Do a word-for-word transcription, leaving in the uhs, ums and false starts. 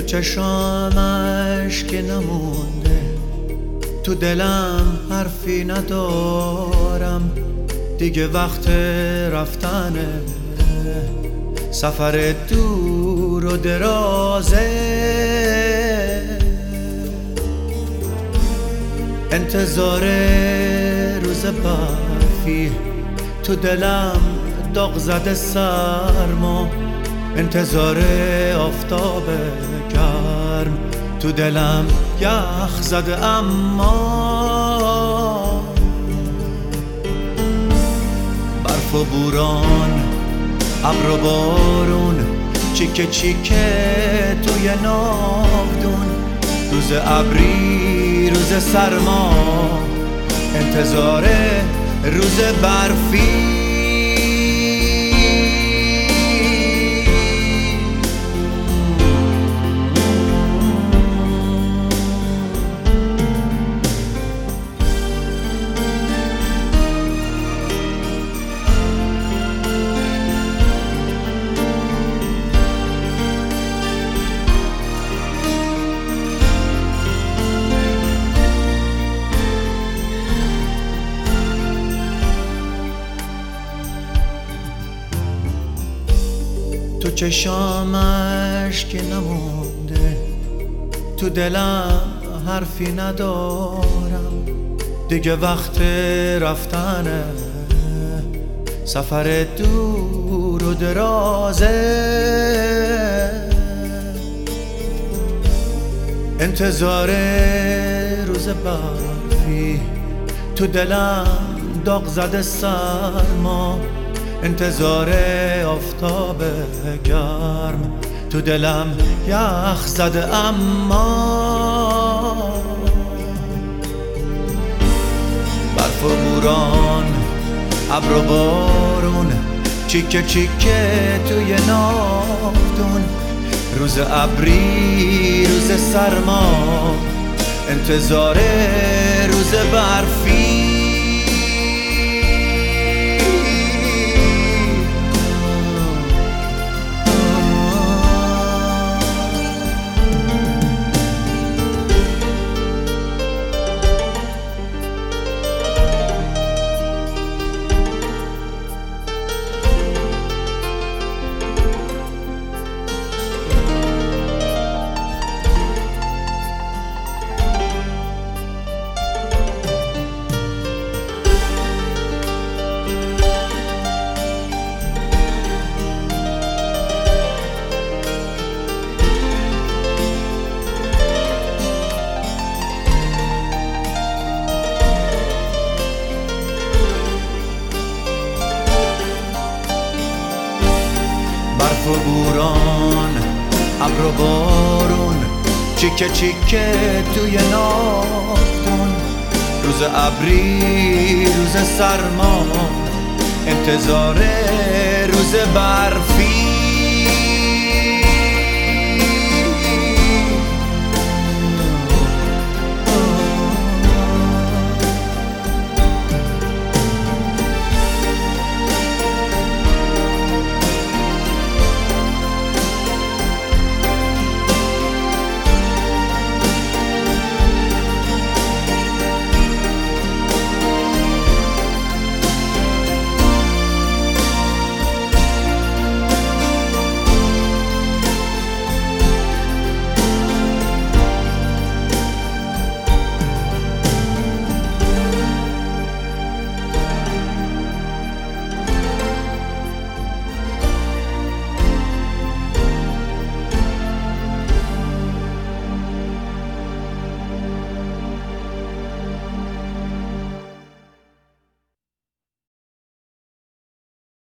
چشامش که نمونده، تو دلم حرفی ندارم، دیگه وقت رفتنه، سفر دور و درازه، انتظار روز برفی، تو دلم داغ زده سرما، انتظار آفتاب گرم، تو دلم یخ زده اما برف و بوران، ابر و بارون، چیکه چیکه توی ناودون، روز ابری روز سرما، انتظار روز برفی. تو چشامش که نمونده، تو دلم حرفی ندارم، دیگه وقت رفتنه، سفر دور و درازه، انتظار روز برفی، تو دلم داغ زده سرما، انتظار آفتاب گرم، تو دلم یخ زده اما برف و بوران، ابر و بارون، چیکه چیکه توی ناودون، روز ابری روز سرما، انتظار روز برفی. برف و بوران، ابر و بارون، چیکه چیکه توی ناودون، روز ابری روز سرما، انتظار روز برف.